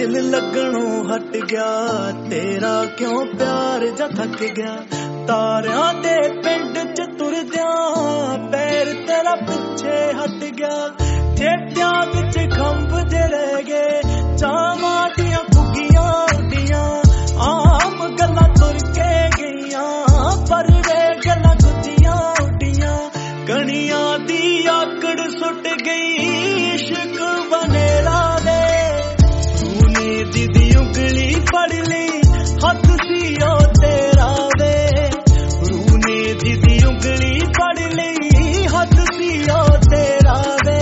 दिल लगनों हट गया तेरा क्यों प्यार जा थक गया तारियां दे पिंड च तुरदियां पैर तेरा पिछे हट गया चेत्यां विच खंभ जे रह गए चावां दियां कुगियां उड्डियां आम गल्लां तुर के गईयां पर वे गल्लां गुजियां उड्डियां कणियां दी आकड़ सुट गई इश्क बनेरा दे तूने दीदी उंगली फड़ ली हथ सी ओ तेरा वे रूने दीदी उंगली फड़ ली हथ सी ओ तेरा वे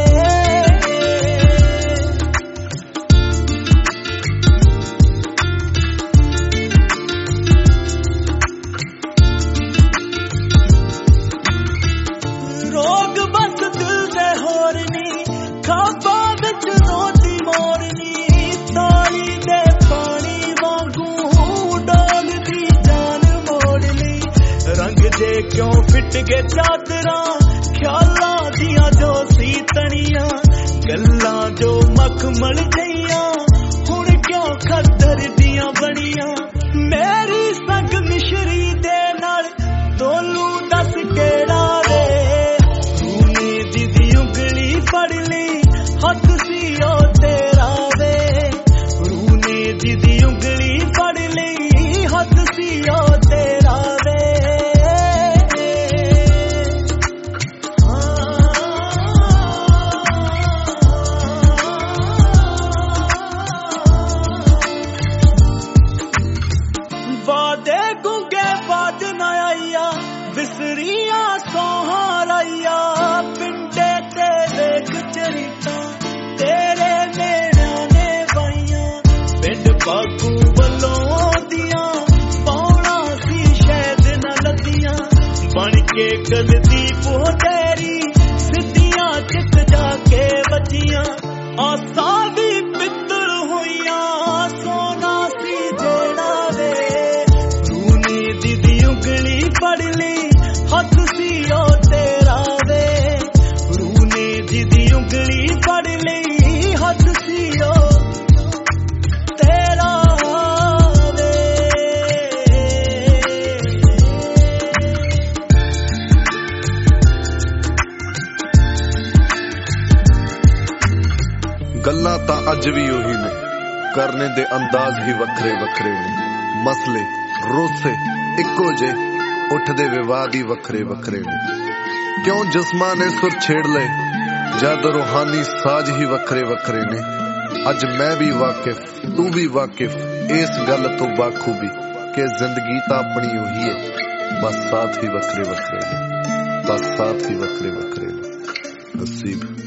रोग बस दिल दे होर नी खाबा विच रोटी मोरनी ताली दे पानी वांगू डोल दी जान मोड़ ली रंग जे क्यों फिट गए चादरां ख्यालां दियां जो सी तनियां गल्लां जो मखमल जइयां हुण क्यों खद्दर दियां बनियां मेरी संग मिश्री दे नाल तोलू दस केड़ा रे तूने दीदी उंगली फड़ ली हथ सी ओ तेरा वे रूने दीदी उंगली फड़ ली हथ सी ओ तेरा वे वादे गुंगे बाद न आइया विसरिया सोहाराइया पिंडे ते वेख चरिता तेरे मेरा ने बाइया पिंड बागू वलों दियां पौना सी शैद न लदियां बन के गलती पोटेरी सिद्धियां चित जाके बजियां आसा भी पित्तर होइया सोना सी जेड़ा वे रूने दीदी उंगली फड़ ली हथ सी ओ तेरा वे रूने दीदी उंगली फड़ ली हथ सी ओ तेरा वे गल्लां तां अज भी उही ने करने दे अंदाज ही वखरे वखरे ने मसले रोसे इक्को जे उठदे विवाद ही वखरे वखरे ने क्यों जिस्माने सुर छेड़ ले जद रूहानी साज ही वखरे वखरे ने अज मैं भी वाकिफ तू भी वाकिफ इस गल तो बाखूबी के जिंदगी तां अपनी उही है बस साथ ही वखरे वखरे ने बस साथ ही वखरे वखरे ने नसीब